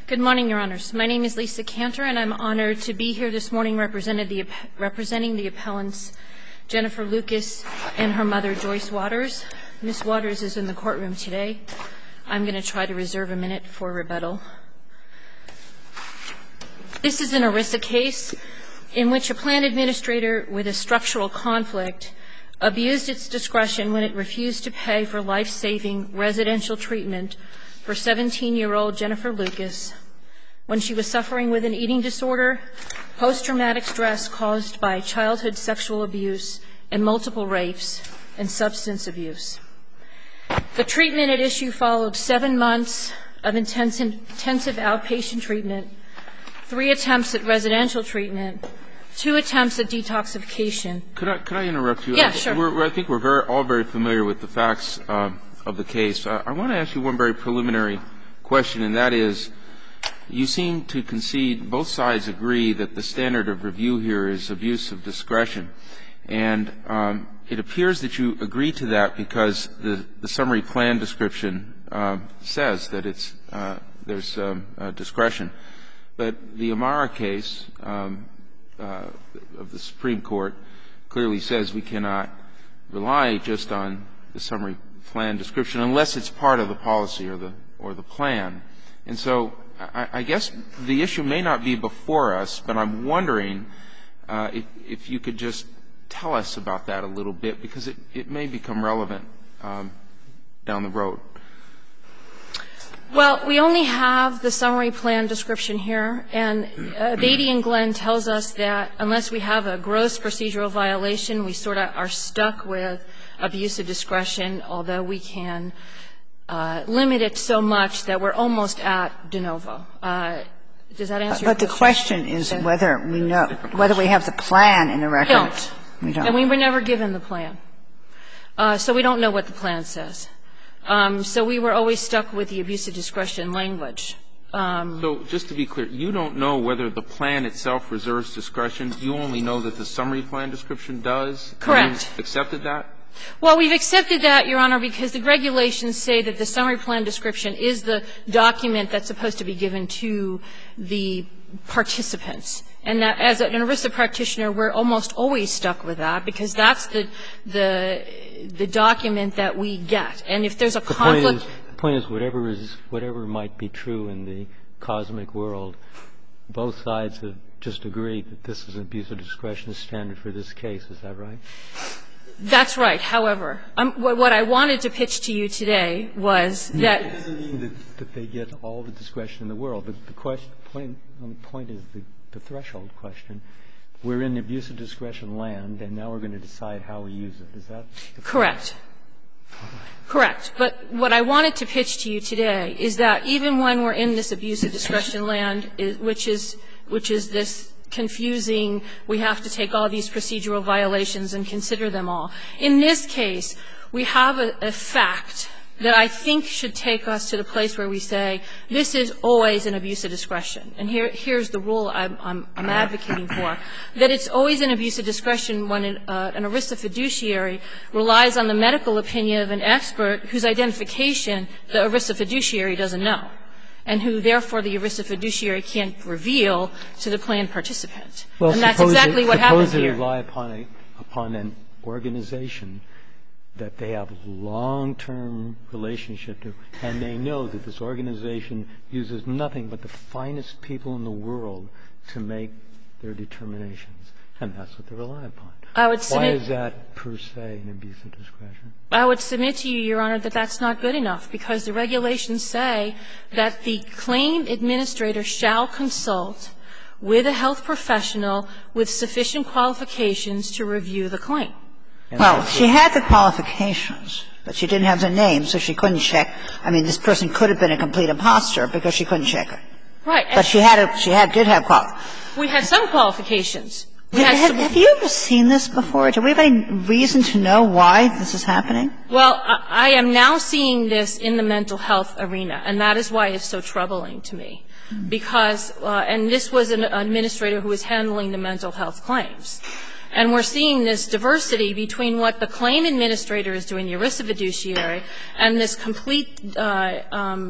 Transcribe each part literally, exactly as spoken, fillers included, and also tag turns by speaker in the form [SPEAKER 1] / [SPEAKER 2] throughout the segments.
[SPEAKER 1] Good morning, Your Honors. My name is Lisa Cantor, and I'm honored to be here this morning representing the, representing the appellants Jennifer Lucas and her mother, Joyce Waters. Miz Waters is in the courtroom today. I'm going to try to reserve a minute for rebuttal. This is an ERISA case in which a plan administrator with a structural conflict abused its discretion when it refused to pay for life-saving residential treatment for seventeen-year-old Jennifer Lucas when she was suffering with an eating disorder, post-traumatic stress caused by childhood sexual abuse, and multiple rapes and substance abuse. The treatment at issue followed seven months of intensive, intensive outpatient treatment, three attempts at residential treatment, two attempts at detoxification.
[SPEAKER 2] Could I, could I interrupt you?
[SPEAKER 1] Yeah, sure.
[SPEAKER 2] We're, we're, I think we're very, all very familiar with the facts uh, of the case. Uh, I want to ask you one very preliminary question, and that is, you seem to concede, both sides agree that the standard of review here is abuse of discretion. And um, it appears that you agree to that because the, the summary plan description uh, says that it's, uh, there's um, uh, discretion. But the Amara case um, uh, of the Supreme Court clearly says we cannot rely just on the summary plan description unless it's part of the policy or the or the plan. And so I, I guess the issue may not be before us, but I'm wondering uh, if, if you could just tell us about that a little bit, because it, it may become relevant um, down the road.
[SPEAKER 1] Well, we only have the summary plan description here, and uh, Beatty and Glenn tells us that unless we have a gross procedural violation, we sort of are stuck with abuse of discretion, although we can uh, limit it so much that we're almost at de novo. Uh, does that answer your question?
[SPEAKER 3] But the question is whether we know, whether we have the plan in the record.
[SPEAKER 1] We don't.
[SPEAKER 3] We don't.
[SPEAKER 1] And we were never given the plan. Uh, so we don't know what the plan says. Um, so we were always stuck with the abuse of discretion language. Um,
[SPEAKER 2] so just to be clear, you don't know whether the plan itself reserves discretion. You only know that the summary plan description does?
[SPEAKER 1] Correct.
[SPEAKER 2] You accepted that?
[SPEAKER 1] Well, we've accepted that, Your Honor, because the regulations say that the summary plan description is the document that's supposed to be given to the participants. And that as an ERISA practitioner, we're almost always stuck with that because that's the the the document that we get. And if there's a
[SPEAKER 4] the
[SPEAKER 1] conflict,
[SPEAKER 4] point is, the point is whatever is whatever might be true in the cosmic world, both sides have just agreed that this is an abuse of discretion standard for this case. Is that right?
[SPEAKER 1] That's right. However, um, what, what I wanted to pitch to you today was that
[SPEAKER 4] it doesn't mean that, that they get all the discretion in the world. But the question, point, the point is the, the threshold question. We're in abuse of discretion land, and now we're going to decide how we use it. Is that
[SPEAKER 1] correct? Correct. But what I wanted to pitch to you today is that even when we're in this abuse of discretion land, is, which is which is this confusing, we have to take all these procedural violations and consider them all. In this case, we have a, a fact that I think should take us to the place where we say this is always an abuse of discretion. And here, here's the rule I'm, I'm, I'm advocating for, that it's always an abuse of discretion when an, uh, an ERISA fiduciary relies on the medical opinion of an expert whose identification the ERISA fiduciary doesn't know, and who, therefore, the ERISA fiduciary can't reveal to the plan participant.
[SPEAKER 4] Well,
[SPEAKER 1] and that's exactly
[SPEAKER 4] it,
[SPEAKER 1] what happened
[SPEAKER 4] here. Suppose they rely upon, a, upon an organization that they have long-term relationship to, and they know that this organization uses nothing but the finest people in the world to make their determinations, and that's what they rely upon.
[SPEAKER 1] I would submit,
[SPEAKER 4] Why is that, per se, an abuse of discretion?
[SPEAKER 1] I would submit to you, Your Honor, that that's not good enough, because the regulations say that the claim administrator shall consult with a health professional with sufficient qualifications to review the claim.
[SPEAKER 3] Well, she had the qualifications, but she didn't have the name, so she couldn't check. I mean, this person could have been a complete imposter because she couldn't check it.
[SPEAKER 1] Right.
[SPEAKER 3] But she had a, she had, did have qualifications.
[SPEAKER 1] We had some qualifications. We
[SPEAKER 3] Have,
[SPEAKER 1] had
[SPEAKER 3] have,
[SPEAKER 1] some,
[SPEAKER 3] have you ever seen this before? Do we have any reason to know why this is happening?
[SPEAKER 1] Well, I, I am now seeing this in the mental health arena, and that is why it's so troubling to me. Because, uh, and this was an administrator who was handling the mental health claims. And we're seeing this diversity between what the claim administrator is doing, the ERISA fiduciary, and this complete uh, um,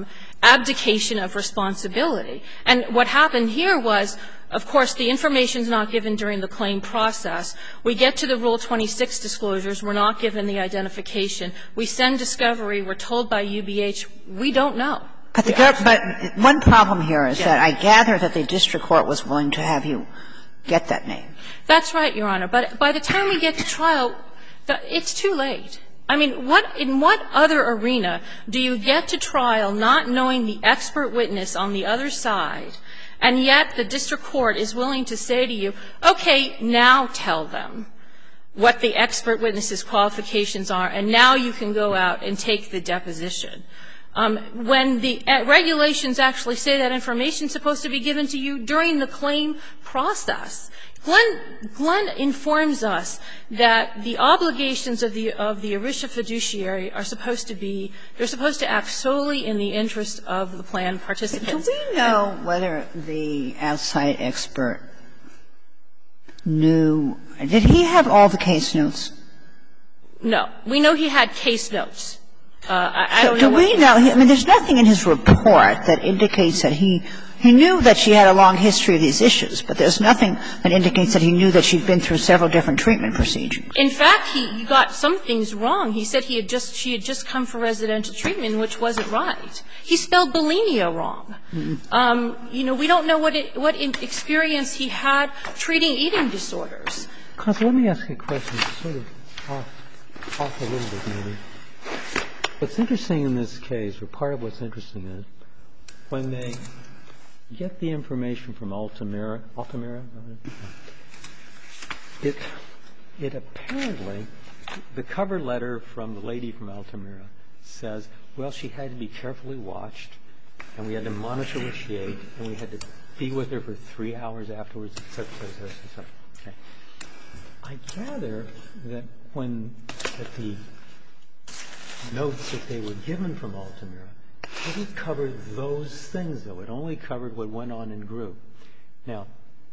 [SPEAKER 1] abdication of responsibility. And what happened here was, of course, the information is not given during the claim process. We get to the Rule twenty-six disclosures. We're not given the identification. We send discovery. We're told by U B H, we don't know.
[SPEAKER 3] But, the, but one problem here is yeah. that I gather that the district court was willing to have you get that name.
[SPEAKER 1] That's right, Your Honor. But by the time we get to trial, it's too late. I mean, what in what other arena do you get to trial not knowing the expert witness on the other side, and yet the district court is willing to say to you, okay, now tell them what the expert witness's qualifications are, and now you can go out and take the deposition. Um, when the regulations actually say that information is supposed to be given to you during the claim process. Glenn, Glenn informs us that the obligations of the of the ERISA fiduciary are supposed to be, they're supposed to act solely in the interest of the plan participants.
[SPEAKER 3] Do we know whether the outside expert knew, did he have all the case notes?
[SPEAKER 1] No. We know he had case notes. Uh, I, I don't
[SPEAKER 3] so
[SPEAKER 1] know.
[SPEAKER 3] Do we know? I mean, there's nothing in his report that indicates that he he knew that she had a long history of these issues, but there's nothing that indicates that he knew that she'd been through several different treatment procedures.
[SPEAKER 1] In fact, he got some things wrong. He said he had just she had just come for residential treatment, which wasn't right. He spelled bulimia wrong. Mm-hmm. Um, you know, we don't know what it, what experience he had treating eating disorders.
[SPEAKER 4] Counsel, let me ask you a question, sort of off, off a little bit, maybe. What's interesting in this case, or part of what's interesting is, when they get the information from Altamira, Altamira, it, it apparently, the cover letter from the lady from Altamira says, well, she had to be carefully watched, and we had to monitor what she ate, and we had to be with her for three hours afterwards, et cetera, et cetera, et cetera. Okay. I gather that when, at the notes that they were given from Altamira, it didn't cover those things, though. It only covered what went on in group. Now,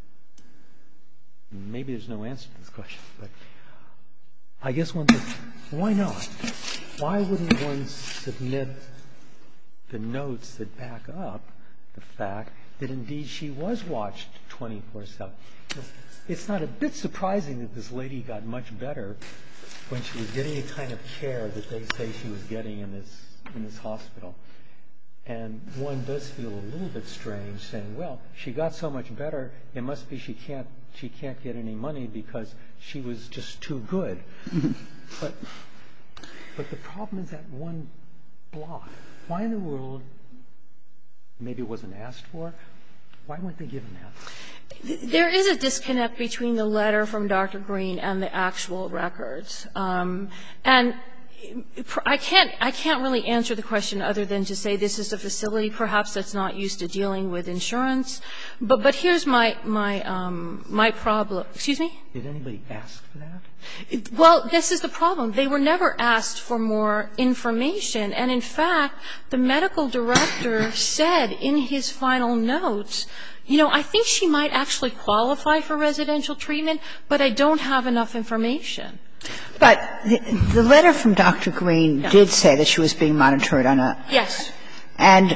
[SPEAKER 4] maybe there's no answer to this question, but I guess one thing, why not? Why wouldn't one submit the notes that back up the fact that indeed she was watched twenty-four seven? It's not a bit surprising that this lady got much better when she was getting the kind of care that they say she was getting in this in this hospital. And one does feel a little bit strange saying, well, she got so much better, it must be she can't she can't get any money because she was just too good. but but the problem is that one block. Why in the world, maybe it wasn't asked for, why weren't they given that?
[SPEAKER 1] There is a disconnect between the letter from Doctor Green and the actual records. Um, and I can't, I can't really answer the question other than to say this is a facility perhaps that's not used to dealing with insurance. But, but here's my, my, um, my problem. Excuse me?
[SPEAKER 4] Did anybody ask for that?
[SPEAKER 1] Well, this is the problem. They were never asked for more information. And in fact, the medical director said in his final notes, you know, I think she might actually qualify for residential treatment, but I don't have enough information.
[SPEAKER 3] But the, the letter from Doctor Green
[SPEAKER 1] yeah.
[SPEAKER 3] did say that she was being monitored on a...
[SPEAKER 1] Yes.
[SPEAKER 3] And,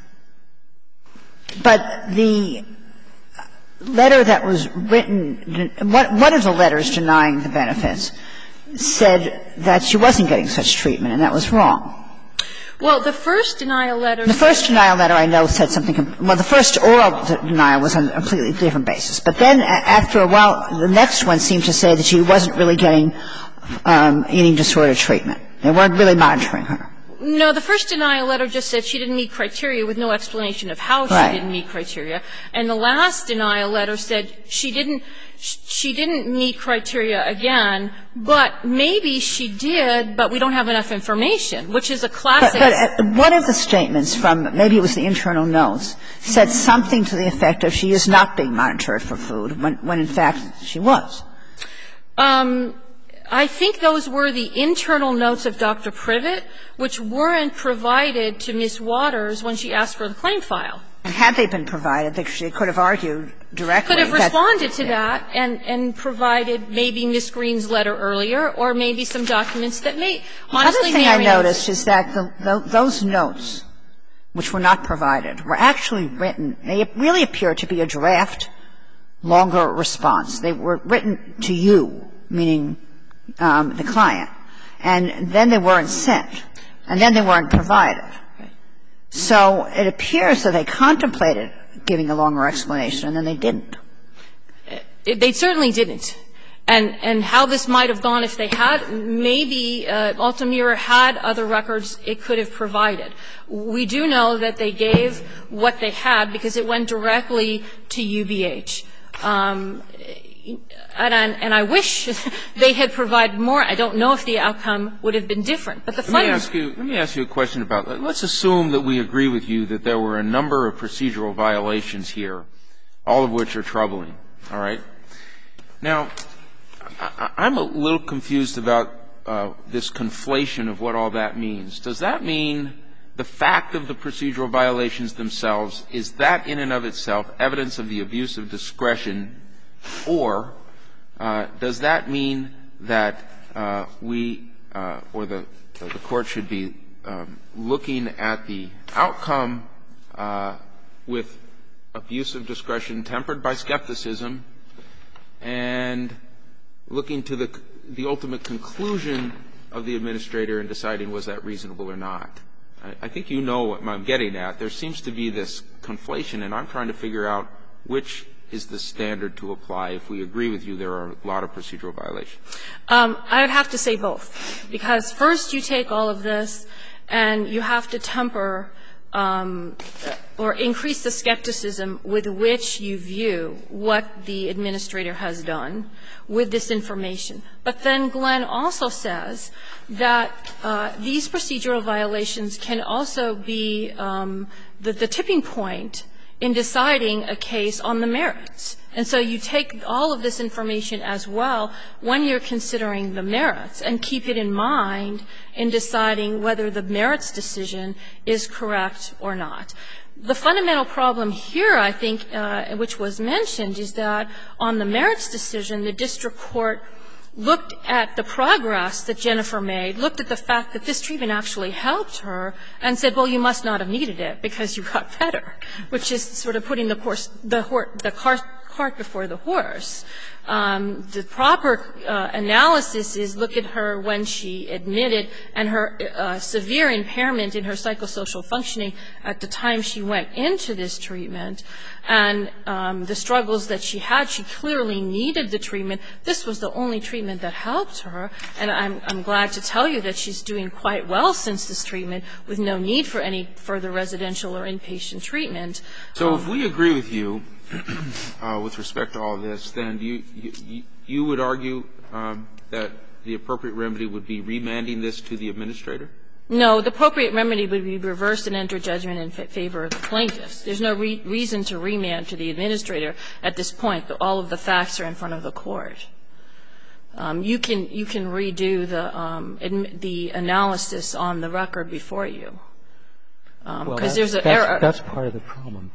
[SPEAKER 3] but the letter that was written, one of the letters denying the benefits said that she wasn't getting such treatment, and that was wrong.
[SPEAKER 1] Well, the first denial letter...
[SPEAKER 3] The first denial letter I know said something... Well, the first oral denial was on a completely different basis. But then after a while, the next one seemed to say that she wasn't really getting um, eating disorder treatment. They weren't really monitoring her.
[SPEAKER 1] No, the first denial letter just said she didn't meet criteria with no explanation of how
[SPEAKER 3] right.
[SPEAKER 1] she didn't meet criteria. And the last denial letter said she didn't she didn't meet criteria again, but maybe she did, but we don't have enough information, which is a classic.
[SPEAKER 3] But, but one of the statements from, maybe it was the internal notes, said something to the effect of she is not being monitored for food, when, when in fact she was.
[SPEAKER 1] Um, I think those were the internal notes of Doctor Privet, which weren't provided to Miz Waters when she asked for the claim file.
[SPEAKER 3] And had they been provided, they could have argued directly.
[SPEAKER 1] Could have responded to that and, and provided maybe Miz Green's letter earlier or maybe some documents that may honestly...
[SPEAKER 3] The other thing I noticed is that the, the, those notes which were not provided, were actually written, they really appear to be a draft, longer response. They were written to you, meaning um, the client, and then they weren't sent, and then they weren't provided. So it appears that they contemplated giving a longer explanation, and then they didn't.
[SPEAKER 1] They certainly didn't. And and how this might have gone if they had, maybe uh, Altamira had other records it could have provided. We do know that they gave what they had because it went directly to U B H. Um, and, I, and I wish they had provided more. I don't know if the outcome would have been different. But the
[SPEAKER 2] let me ask you. Let me ask you a question about that. Let's assume that we agree with you that there were a number of procedural violations here, all of which are troubling. All right. Now, I'm a little confused about uh, this conflation of what all that means. Does that mean the fact of the procedural violations themselves, is that in and of itself evidence of the abuse of discretion, or uh, does that mean that uh, we uh, or the, the court should be um, looking at the outcome uh, with abuse of discretion tempered by skepticism and looking to the, the ultimate conclusion of the administrator and deciding was that reasonable or not? I, I think you know what I'm getting at. There seems to be this conflation, and I'm trying to figure out which is the standard to apply. If we agree with you, there are a lot of procedural violations.
[SPEAKER 1] Um, I would have to say both, because first you take all of this and you have to temper um, or increase the skepticism with which you view what the administrator has done with this information. But then Glenn also says that uh, these procedural violations can also be um, the, the tipping point in deciding a case on the merits. And so you take all of this information as well when you're considering the merits and keep it in mind in deciding whether the merits decision is correct or not. The fundamental problem here, I think, uh, which was mentioned, is that on the merits decision, the district court looked at the progress that Jennifer made, looked at the fact that this treatment actually helped her, and said, well, you must not have needed it because you got better, which is sort of putting the, course, the, hor- the cart, cart before the horse. Um, the proper uh, analysis is look at her when she admitted and her uh, severe impairment in her psychosocial functioning at the time she went into this treatment, and um, the struggles that she had. She clearly needed the treatment. This was the only treatment that helped her, and I'm, I'm glad to tell you that she's doing quite well since this treatment with no need for any further residential or inpatient treatment.
[SPEAKER 2] So
[SPEAKER 1] um,
[SPEAKER 2] if we agree with you uh, with respect to all of this, then you, you, you would argue um, that the appropriate remedy would be remanding this to the administrator?
[SPEAKER 1] No, the appropriate remedy would be reversed and enter judgment in favor of the plaintiffs. There's no re- reason to remand to the administrator at this point. All of the facts are in front of the court. Um, you can you can redo the um, admi- the analysis on the record before you, because um,
[SPEAKER 4] well,
[SPEAKER 1] there's an
[SPEAKER 4] that's,
[SPEAKER 1] error.
[SPEAKER 4] That's part of the problem.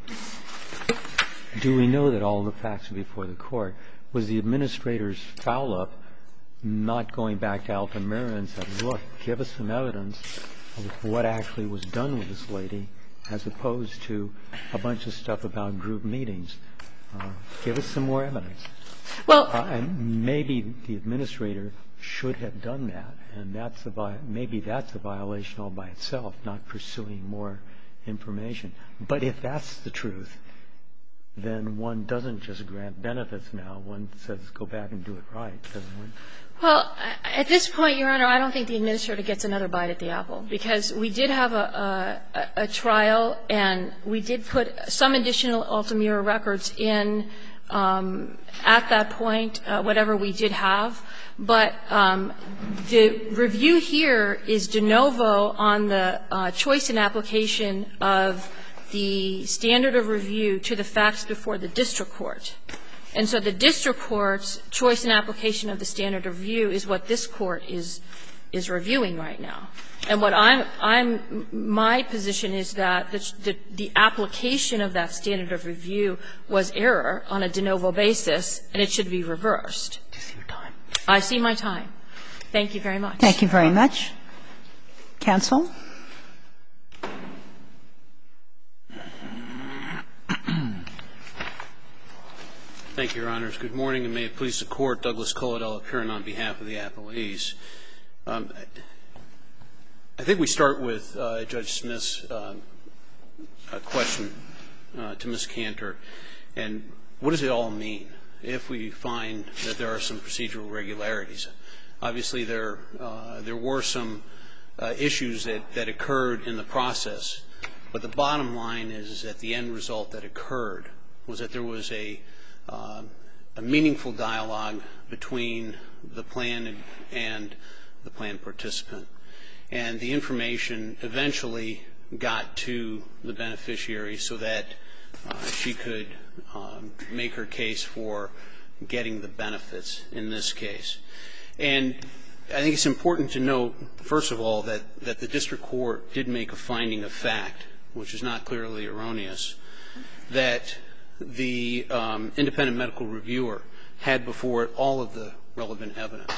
[SPEAKER 4] Do we know that all the facts are before the court? Was the administrator's foul-up not going back to Altamira and said, look, give us some evidence of what actually was done with this lady, as opposed to a bunch of stuff about group meetings? Uh, give us some more evidence.
[SPEAKER 1] Well,
[SPEAKER 4] uh, and maybe the administrator should have done that, and that's a vi- maybe that's a violation all by itself, not pursuing more information. But if that's the truth, then one doesn't just grant benefits now. One says go back and do it right, doesn't one?
[SPEAKER 1] Well, at this point, Your Honor, I don't think the administrator gets another bite at the apple, because we did have a, a, a trial, and we did put some additional Altamira records in um, at that point, uh, whatever we did have. But um, the review here is de novo on the uh, choice and application of the standard of review to the facts before the district court. And so the district court's choice and application of the standard of review is what this court is is reviewing right now. And what I'm I'm my position is that the, the the application of that standard of review was error on a de novo basis, and it should be reversed.
[SPEAKER 4] Do you see your time?
[SPEAKER 1] I see my time. Thank you very much.
[SPEAKER 3] Thank you very much. Counsel?
[SPEAKER 5] Thank you, Your Honors. Good morning, and may it please the Court. Douglas Colladell appearing on behalf of the appellees. Um, I think we start with uh, Judge Smith's uh, question uh, to Miz Cantor, and what does it all mean if we find that there are some procedural irregularities? Obviously, there uh, there were some uh, issues that, that occurred in the process, but the bottom line is, is that the end result that occurred was that there was a Uh, a meaningful dialogue between the plan and, and the plan participant. And the information eventually got to the beneficiary so that uh, she could um, make her case for getting the benefits in this case. And I think it's important to note, first of all, that, that the district court did make a finding of fact, which is not clearly erroneous, that the um, independent medical reviewer had before it all of the relevant evidence.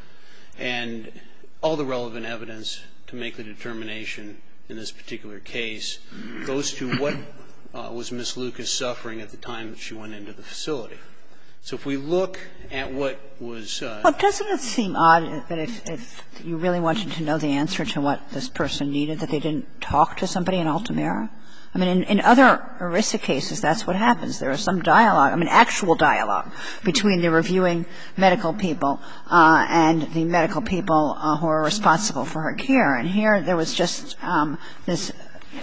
[SPEAKER 5] And all the relevant evidence to make the determination in this particular case goes to what uh, was Miz Lucas suffering at the time that she went into the facility. So if we look at what was uh,
[SPEAKER 3] Well, doesn't it seem odd that if, if you really wanted to know the answer to what this person needed, that they didn't talk to somebody in Altamira? I mean, in, in other ERISA cases, that's what happens. There is some dialogue, I mean, actual dialogue between the reviewing medical people uh, and the medical people uh, who are responsible for her care. And here there was just um, this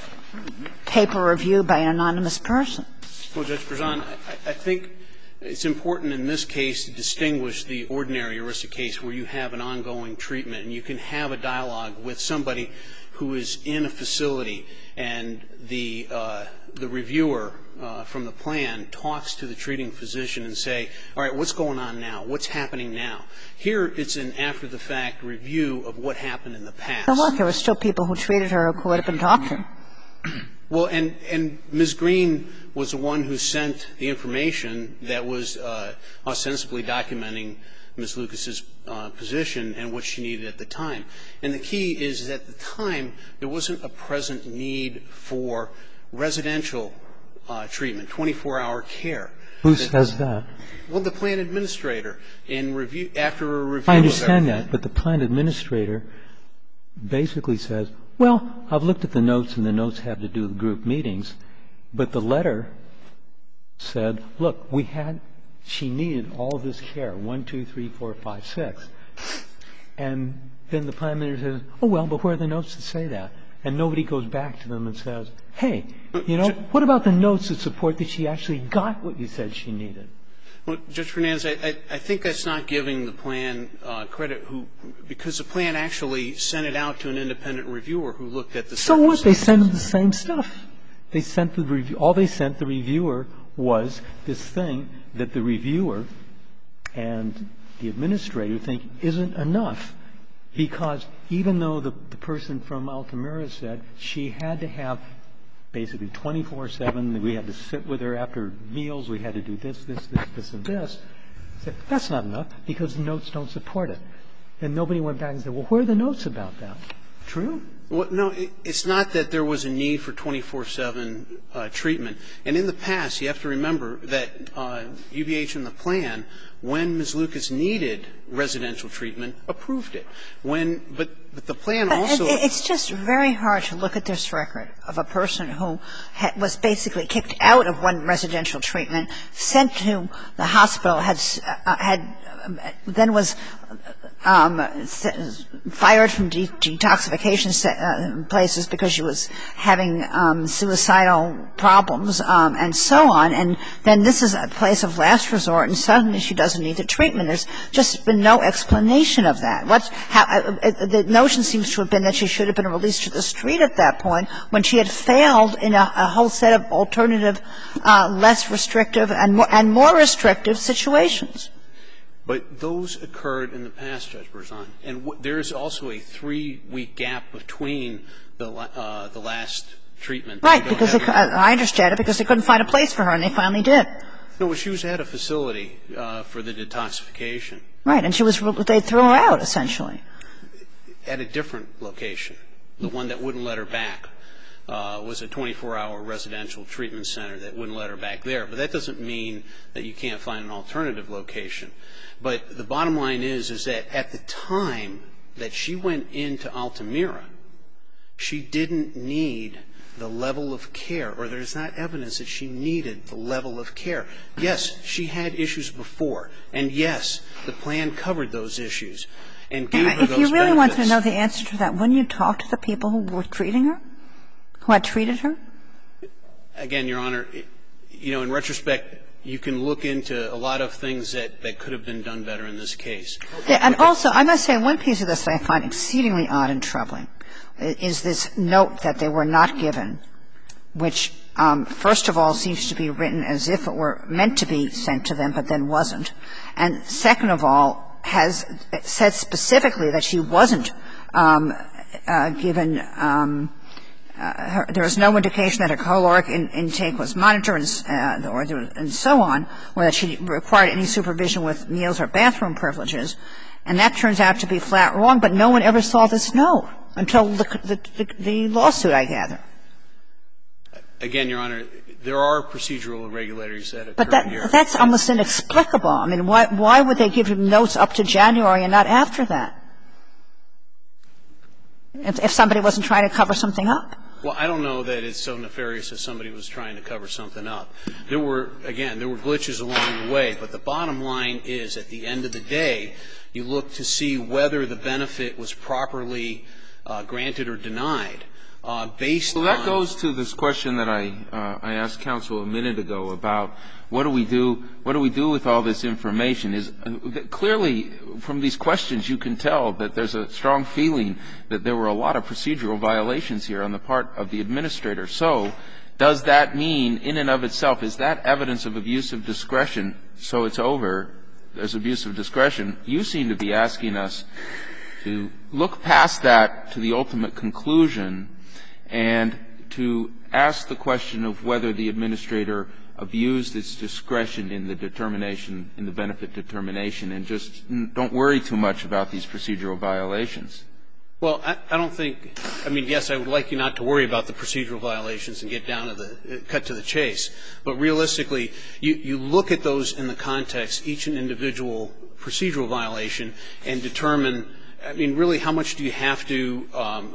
[SPEAKER 3] paper review by an anonymous person.
[SPEAKER 5] Well, Judge Berzon, I, I think it's important in this case to distinguish the ordinary ERISA case where you have an ongoing treatment and you can have a dialogue with somebody who is in a facility and the uh, the reviewer uh, from the plan talks to the treating physician and say, all right, what's going on now? What's happening now? Here it's an after-the-fact review of what happened in the past.
[SPEAKER 3] So look, there were still people who treated her who could have been talked to.
[SPEAKER 5] Well, and, and Miz Green was the one who sent the information that was uh, ostensibly documenting Miz Lucas's uh, position and what she needed at the time. And the key is that at the time there wasn't a present need for residential uh, treatment, twenty-four hour care.
[SPEAKER 4] Who says that?
[SPEAKER 5] Well, the plan administrator in review after a review.
[SPEAKER 4] I understand that, but the plan administrator basically says, well, I've looked at the notes and the notes have to do with group meetings, but the letter said, look, we had she needed all this care, one, two, three, four, five, six. And then the plan manager says, oh, well, but where are the notes that say that? And nobody goes back to them and says, hey, you know, what about the notes that support that she actually got what you said she needed?
[SPEAKER 5] Well, Judge Fernandez, I, I, I think that's not giving the plan uh, credit who, because the plan actually sent it out to an independent reviewer who looked at the
[SPEAKER 4] So what? They sent them the same stuff. They sent the review, all they sent the reviewer was this thing that the reviewer and the administrator think isn't enough, because even though the, the person from Altamira said she had to have basically twenty-four seven, we had to sit with her after meals, we had to do this, this, this, this, and this, said, that's not enough because the notes don't support it. And nobody went back and said, well, where are the notes about that? True?
[SPEAKER 5] Well, no, it's not that there was a need for twenty-four seven uh, treatment. And in the past, you have to remember that uh, U B H in the plan, when Miz Lucas needed residential treatment, approved it. When, but, but the plan also.
[SPEAKER 3] It's just very hard to look at this record of a person who had, was basically kicked out of one residential treatment, sent to the hospital, had uh, had then was um, fired from de- detoxification uh, places because she was having um, suicidal problems um, and so on. And then this is a place of last resort, and suddenly she doesn't need the treatment. There's just been no explanation of that. What's, how, uh, the notion seems to have been that she should have been released to the street at that point when she had failed in a, a whole set of alternative, uh, less restrictive and more, and more restrictive situations.
[SPEAKER 5] But those occurred in the past, Judge Berzon. And w- there is also a three-week gap between the, uh, the last treatment.
[SPEAKER 3] Right, because they, I understand it, because they couldn't find a place for her, and they finally did.
[SPEAKER 5] No, she was at a facility uh, for the detoxification.
[SPEAKER 3] Right, and she was, they threw her out, essentially.
[SPEAKER 5] At a different location, the one that wouldn't let her back. uh, was a twenty-four hour residential treatment center that wouldn't let her back there. But that doesn't mean that you can't find an alternative location. But the bottom line is, is that at the time that she went into Altamira, she didn't need the level of care, or there's not evidence that she needed the level of care. Yes, she had issues before, and yes, the plan covered those issues and gave her those benefits.
[SPEAKER 3] If you really wanted to know the answer to that, wouldn't you talk to the people who were treating her, who had treated her?
[SPEAKER 5] Again, Your Honor, you know, in retrospect, you can look into a lot of things that, that could have been done better in this case.
[SPEAKER 3] Yeah, and also, I must say, one piece of this that I find exceedingly odd and troubling is this note that they were not given, which, um, first of all, seems to be written as if it were meant to be sent to them, but then wasn't. And second of all, has said specifically that she wasn't um, uh, given um, uh, her, there was no indication that her caloric in, intake was monitored and, uh, or there was, and so on, or that she required any supervision with meals or bathroom privileges. And that turns out to be flat wrong, but no one ever saw this note until the, the, the, the lawsuit, I gather.
[SPEAKER 5] Again, Your Honor, there are procedural irregularities that occur
[SPEAKER 3] but that,
[SPEAKER 5] here.
[SPEAKER 3] That's almost inexplicable. I mean, why, why would they give him notes up to January and not after that, if, if somebody wasn't trying to cover something up?
[SPEAKER 5] Well, I don't know that it's so nefarious as somebody was trying to cover something up. There were, again, there were glitches along the way, but the bottom line is, at the end of the day, you look to see whether the benefit was properly uh, granted or denied. Uh, based
[SPEAKER 2] well, that
[SPEAKER 5] on
[SPEAKER 2] goes to this question that I uh, I asked counsel a minute ago about what do we do what do we do with all this information? Is uh, clearly from these questions you can tell that there's a strong feeling that there were a lot of procedural violations here on the part of the administrator. So, does that mean, in and of itself, is that evidence of abuse of discretion? So it's over. There's abuse of discretion. You seem to be asking us to look past that to the ultimate conclusion and to ask the question of whether the administrator abused its discretion in the determination, in the benefit determination, and just don't worry too much about these procedural violations.
[SPEAKER 5] Well, I, I don't think, I mean, yes, I would like you not to worry about the procedural violations and get down to the, cut to the chase. But realistically, you, you look at those in the context, each an individual procedural violation, and determine, I mean, really how much do you have to um,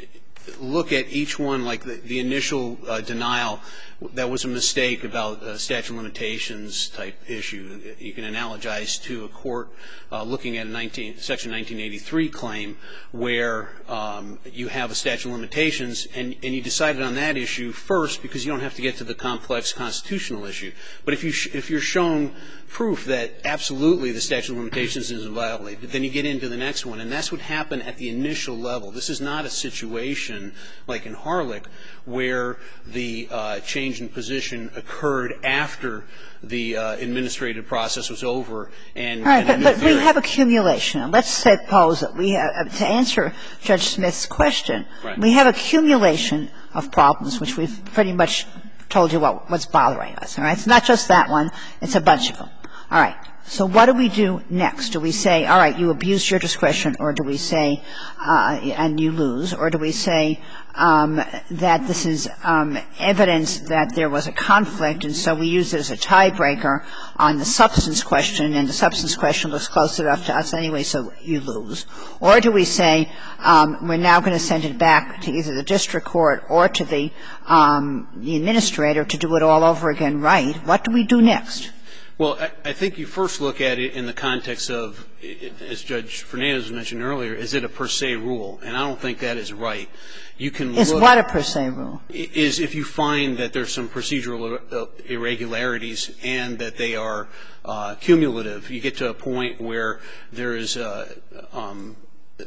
[SPEAKER 5] look at each one, like the, the initial uh, denial, that was a mistake about a statute of limitations type issue. You can analogize to a court uh, looking at a nineteen, Section nineteen eighty-three claim where um, you have a statute of limitations and, and you decided on that issue first because you don't have to get to the complex constitutional issue. But if, you sh- if you're shown proof that absolutely the statute of limitations isn't violated, then you get into the next one. And that's what happened at the initial level. This is not a situation like in Harlech where the uh, change in position occurred after the uh, administrative process was over. And,
[SPEAKER 3] All right,
[SPEAKER 5] and
[SPEAKER 3] but, but we have accumulation. Let's suppose that we have, to answer Judge Smith's question,
[SPEAKER 5] right.
[SPEAKER 3] we have accumulation of problems, which we've pretty much told you what, what's bothering us. All right, it's not just that one; it's a bunch of them. All right. So what do we do next? Do we say, all right, you abused your discretion, or do we say, uh, and you lose, or do we say um, that this is um, evidence that there was a conflict, and so we use it as a tiebreaker on the substance question, and the substance question looks close enough to us anyway, so you lose? Or do we say um, we're now going to send it back to either the district court or to the, um, the administrator to do it all over again right? What do we do next?
[SPEAKER 5] Well, I, I think you first look at it in the context of, as Judge Fernandez mentioned earlier, is it a per se rule? And I don't think that is right. You can
[SPEAKER 3] is
[SPEAKER 5] look,
[SPEAKER 3] what a per se rule?
[SPEAKER 5] Is if you find that there's some procedural irregularities and that they are uh, cumulative. You get to a point where there is uh, um,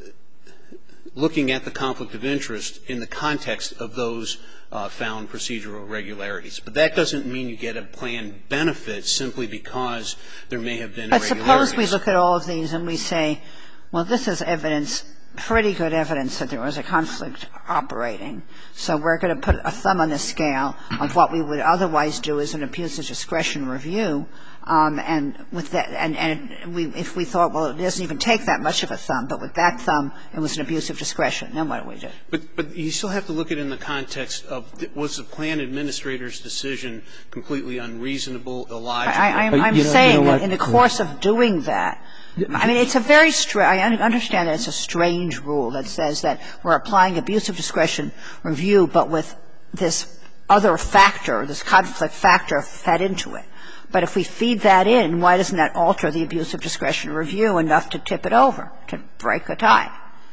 [SPEAKER 5] looking at the conflict of interest in the context of those Uh, found procedural irregularities. But that doesn't mean you get a planned benefit simply because there may have been
[SPEAKER 3] but
[SPEAKER 5] irregularities.
[SPEAKER 3] But suppose we look at all of these and we say, well, this is evidence pretty good evidence that there was a conflict operating. So we're going to put a thumb on the scale of what we would otherwise do as an abuse of discretion review. Um, and with that, and, and we, if we thought, well, it doesn't even take that much of a thumb, but with that thumb, it was an abuse of discretion, then what do we do?
[SPEAKER 5] But, but you still have to look at it in the context of, was the plan administrator's decision completely unreasonable, illogical?
[SPEAKER 3] I, I'm, I'm
[SPEAKER 4] you know,
[SPEAKER 3] saying
[SPEAKER 4] you know
[SPEAKER 3] that in the course of doing that, I mean, it's a very strange, I understand that it's a strange rule that says that we're applying abuse of discretion review, but with this other factor, this conflict factor fed into it. But if we feed that in, why doesn't that alter the abuse of discretion review enough to tip it over, to break a tie?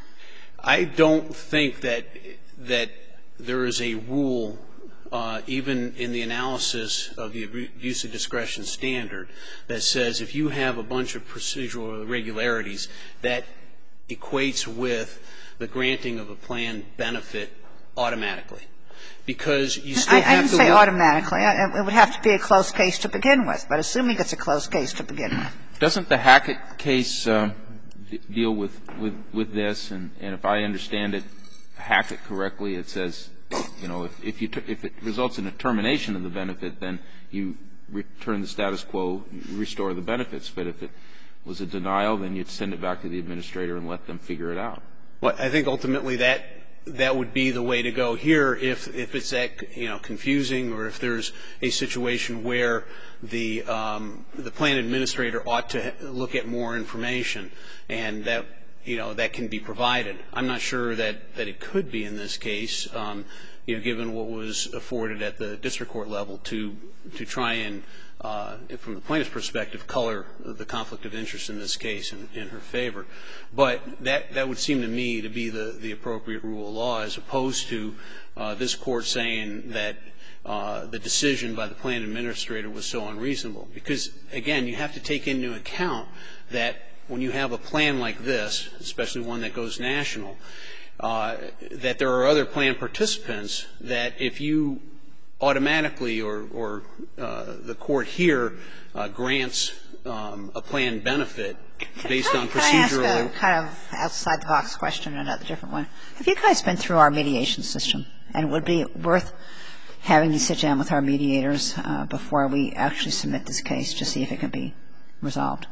[SPEAKER 5] I don't think that that there is a rule, uh, even in the analysis of the abuse of discretion standard, that says if you have a bunch of procedural irregularities, that equates with the granting of a planned benefit automatically. Because you still
[SPEAKER 3] I,
[SPEAKER 5] have
[SPEAKER 3] I didn't
[SPEAKER 5] to
[SPEAKER 3] say
[SPEAKER 5] look
[SPEAKER 3] automatically. It would have to be a close case to begin with. But assuming it's a close case to begin with.
[SPEAKER 2] Doesn't the Hackett case uh, deal with, with, with this? And, and if I understand it, Hackett correctly, it says, you know, if, if, you t- if it results in a termination of the benefit, then you return the status quo, you restore the benefits. But if it was a denial, then you'd send it back to the administrator and let them figure it out.
[SPEAKER 5] Well, I think ultimately that that would be the way to go here if if it's that, you know, confusing, or if there's a situation where the um, the plan administrator ought to look at more information, and that, you know, that can be provided. I'm not sure that that it could be in this case, um, you know, given what was afforded at the district court level to to try and, uh, from the plaintiff's perspective, color the conflict of interest in this case in, in her favor. But that, that would seem to me to be the, the appropriate rule of law, as opposed to uh, this court saying that uh, the decision by the plan administrator was so unreasonable. Because, again, you have to take into account that when you have a plan like this, especially one that goes national, uh, that there are other plan participants that if you automatically or, or uh, the court here uh, grants um, a planned benefit based on procedural.
[SPEAKER 3] Can I ask a kind of outside the box question, another different one? Have you guys been through our mediation system? And would it be worth having you sit down with our mediators uh, before we actually submit this case to see if it can be resolved?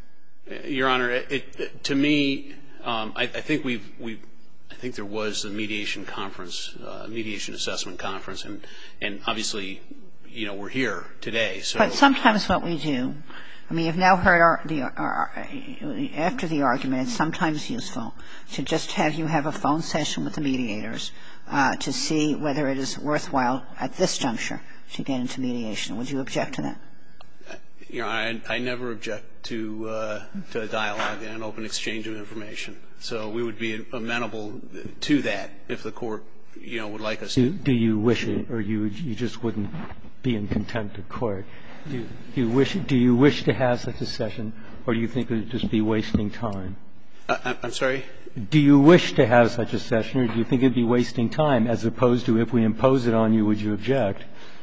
[SPEAKER 5] Your Honor, it, it, to me, um, I, I think we've we've. I think there was a mediation conference, uh, mediation assessment conference, and, and obviously, you know, we're here today. So. But
[SPEAKER 3] sometimes what we do, I mean, you've now heard our, the, our, after the argument, it's sometimes useful to just have you have a phone session with the mediators uh, to see whether it is worthwhile at this juncture to get into mediation. Would you object to that?
[SPEAKER 5] You know, I, I never object to uh, to a dialogue and an open exchange of information. So we would be amenable to that if the court, you know, would like us to.
[SPEAKER 4] Do, do you wish it, or you you just wouldn't be in contempt of court? Do, do you wish do you wish to have such a session, or do you think it would just be wasting time?
[SPEAKER 5] Uh, I'm sorry?
[SPEAKER 4] Do you wish to have such a session, or do you think it would be wasting time, as opposed to if we impose it on you, would you object?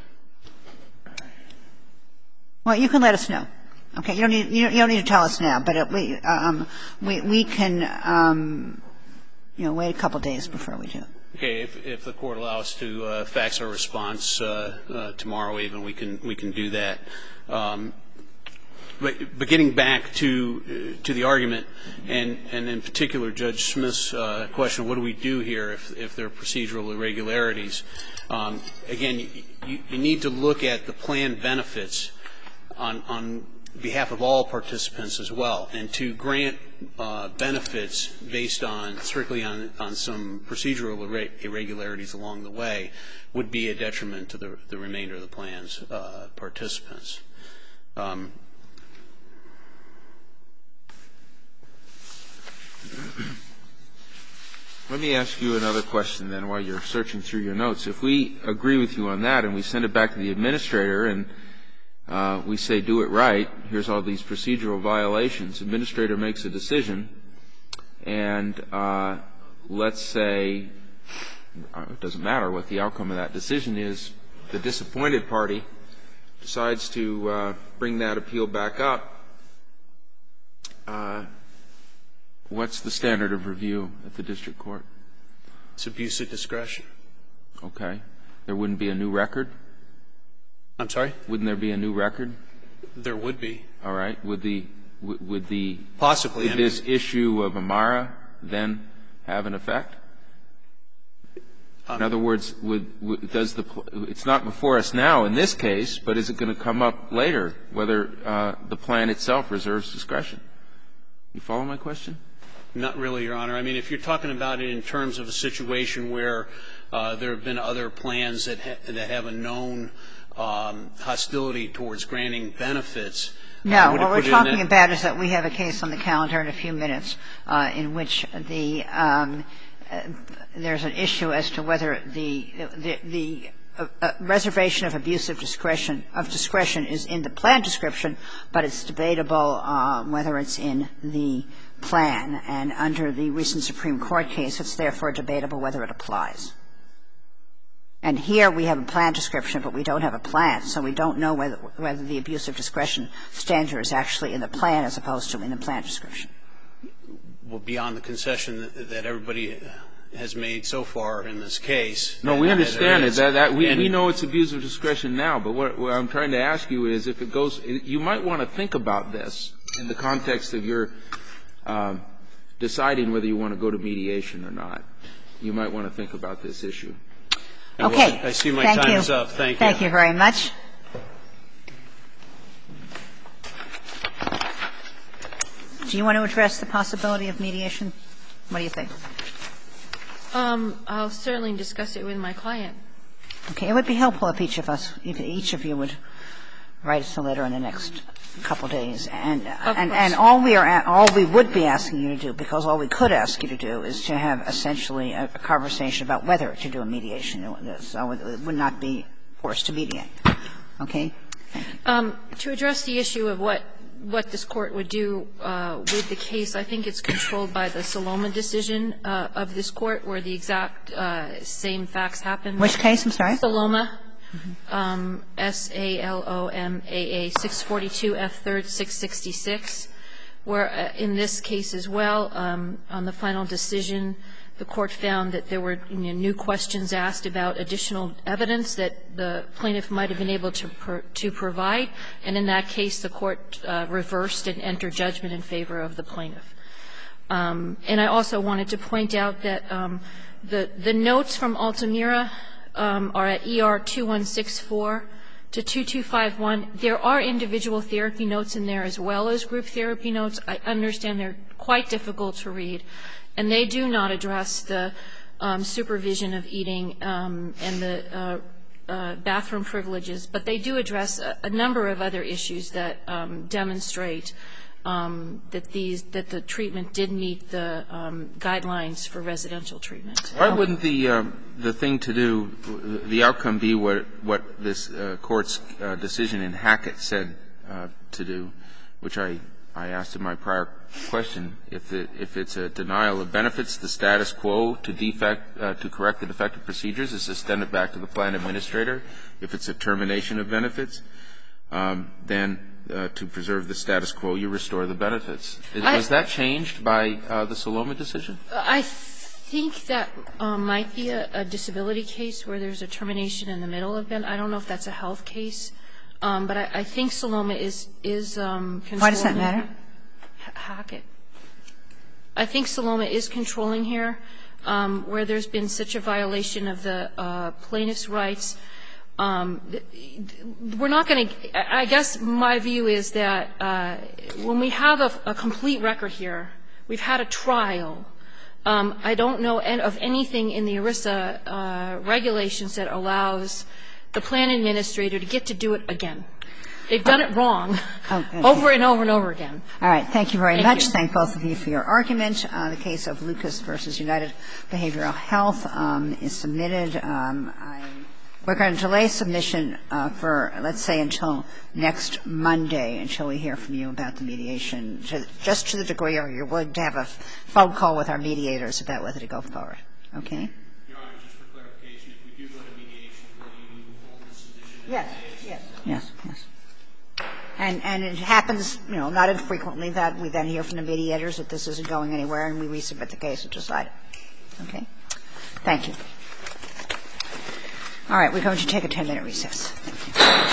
[SPEAKER 3] Well, you can let us know. Okay, you don't need you don't need to tell us now, but it, we um we we can um you know wait a couple of days before we do.
[SPEAKER 5] Okay, if if the court allows us to uh, fax our response uh, uh, tomorrow, even we can we can do that. Um, but, but getting back to uh, to the argument, and and in particular Judge Smith's uh, question, what do we do here if if there are procedural irregularities? Um, again, you, you need to look at the planned benefits on on behalf of all participants as well, and to grant uh, benefits based on strictly on on some procedural irre- irregularities along the way would be a detriment to the the remainder of the plan's uh, participants. Um,
[SPEAKER 2] Let me ask you another question then while you're searching through your notes. If we agree with you on that and we send it back to the administrator and Uh, we say do it right, here's all these procedural violations, administrator makes a decision, and uh, let's say, uh, it doesn't matter what the outcome of that decision is, the disappointed party decides to uh, bring that appeal back up. Uh, What's the standard of review at the district court?
[SPEAKER 5] It's abuse of discretion.
[SPEAKER 2] Okay. There wouldn't be a new record?
[SPEAKER 5] I'm sorry?
[SPEAKER 2] Wouldn't there be a new record?
[SPEAKER 5] There would be.
[SPEAKER 2] All right. Would the would the
[SPEAKER 5] possibly
[SPEAKER 2] would this issue of Amara then have an effect?
[SPEAKER 5] Um,
[SPEAKER 2] in other words, would, would, does the it's not before us now in this case, but is it going to come up later whether uh, the plan itself reserves discretion? You follow my question?
[SPEAKER 5] Not really, Your Honor. I mean, if you're talking about it in terms of a situation where uh, there have been other plans that ha that have a known um, hostility towards granting benefits.
[SPEAKER 3] No,
[SPEAKER 5] uh,
[SPEAKER 3] what we're talking about is that we have a case on the calendar in a few minutes uh, in which the um, uh, there's an issue as to whether the the, the uh, uh, reservation of abuse of discretion of discretion is in the plan description, but it's debatable uh, whether it's in the plan. And under the recent Supreme Court case, it's therefore debatable whether it applies. And here we have a plan description, but we don't have a plan, so we don't know whether, whether the abuse of discretion standard is actually in the plan as opposed to in the plan description.
[SPEAKER 5] Well, beyond the concession that, that everybody has made so far in this case.
[SPEAKER 2] No, we understand it. That, that we,
[SPEAKER 5] and
[SPEAKER 2] we know it's abuse of discretion now, but what, what I'm trying to ask you is if it goes, you might want to think about this in the context of your um, deciding whether you want to go to mediation or not. You might want to think about this issue.
[SPEAKER 3] Okay.
[SPEAKER 5] I see my
[SPEAKER 3] Thank
[SPEAKER 5] time
[SPEAKER 3] you.
[SPEAKER 5] is up. Thank you.
[SPEAKER 3] Thank you very much. Do you want to address the possibility of mediation? What do you think?
[SPEAKER 1] Um, I'll certainly discuss it with my client.
[SPEAKER 3] Okay. It would be helpful if each of us, if each of you would write us a letter in the next couple of days. And, and, and all we are, all we would be asking you to do, because all we could ask you to do is to have essentially a, a conversation about whether to do a mediation. So it would not be forced to mediate. Okay? Thank you.
[SPEAKER 1] Um, to address the issue of what, what this Court would do uh, with the case, I think it's controlled by the Saloma decision uh, of this Court, where the exact uh, same facts happen.
[SPEAKER 3] Which case? I'm sorry?
[SPEAKER 1] Saloma. Um, S A L O M A A, six forty-two F third six sixty-six, where uh, in this case as well, um, on the final decision, the Court found that there were you know, new questions asked about additional evidence that the plaintiff might have been able to, per, to provide, and in that case the Court uh, reversed and entered judgment in favor of the plaintiff. Um, and I also wanted to point out that um, the, the notes from Altamira Um, are at E R two one six four to two two five one. There are individual therapy notes in there as well as group therapy notes. I understand they're quite difficult to read, and they do not address the um, supervision of eating um, and the uh, uh, bathroom privileges, but they do address a, a number of other issues that um, demonstrate Um, that these that the treatment did meet the um, guidelines for residential treatment.
[SPEAKER 2] Why wouldn't the um, the thing to do, the outcome be what what this uh, Court's uh, decision in Hackett said uh, to do, which I I asked in my prior question, if it, if it's a denial of benefits, the status quo to defect uh, to correct the defective procedures is to send it back to the plan administrator. If it's a termination of benefits, um, then Uh, to preserve the status quo, you restore the benefits. Is,
[SPEAKER 1] I,
[SPEAKER 2] was that changed by uh, the Saloma decision?
[SPEAKER 1] I think that um, might be a, a disability case where there's a termination in the middle of it. I don't know if that's a health case, um, but I, I think Saloma is is um, controlling.
[SPEAKER 3] Why does that matter?
[SPEAKER 1] Hackett. I think Saloma is controlling here, um, where there's been such a violation of the uh, plaintiff's rights. Um, we're not going to – I guess my view is that uh, when we have a, a complete record here, we've had a trial. Um, I don't know of anything in the ERISA uh, regulations that allows the plan administrator to get to do it again. They've done it wrong oh, over and over and over again.
[SPEAKER 3] All right. Thank you very
[SPEAKER 1] Thank
[SPEAKER 3] much.
[SPEAKER 1] You.
[SPEAKER 3] Thank both of you for your argument. Uh, the case of Lucas versus United Behavioral Health um, is submitted. Um, I We're going to delay submission uh, for, let's say, until next Monday, until we hear from you about the mediation, to, just to the degree or you're willing to have a phone call with our mediators about whether to go forward. Okay?
[SPEAKER 5] Your Honor, just for clarification, if we do go to mediation, will you hold the submission?
[SPEAKER 3] Yes. Yes. Yes. Yes. And, and it happens, you know, not infrequently that we then hear from the mediators that this isn't going anywhere and we resubmit the case and decide it. Okay? Thank you. All right. We're going to take a ten-minute recess. Thank you.